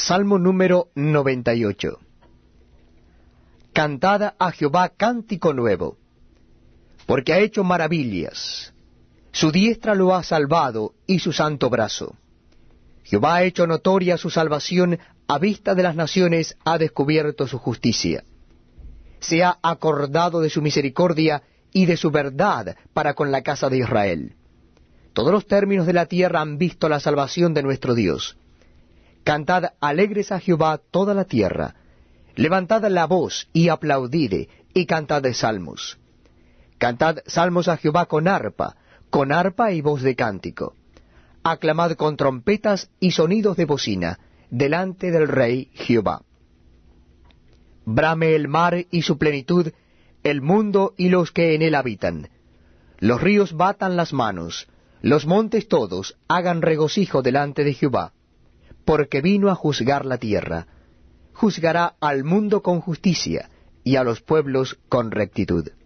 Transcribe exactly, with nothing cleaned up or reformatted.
Salmo número noventa y ocho. Cantad a Jehová cántico nuevo, porque ha hecho maravillas. Su diestra lo ha salvado, y su santo brazo. Jehová ha hecho notoria su salvación, a vista de las naciones ha descubierto su justicia. Se ha acordado de su misericordia y de su verdad para con la casa de Israel. Todos los términos de la tierra han visto la salvación de nuestro Dios. Cantad alegres a Jehová toda la tierra. Levantad la voz y aplaudid, y cantad de salmos. Cantad salmos a Jehová con arpa, con arpa y voz de cántico. Aclamad con trompetas y sonidos de bocina, delante del Rey Jehová. Brame el mar y su plenitud, el mundo y los que en él habitan. Los ríos batan las manos, los montes todos hagan regocijo delante de Jehová, porque vino a juzgar la tierra. Juzgará al mundo con justicia, y a los pueblos con rectitud.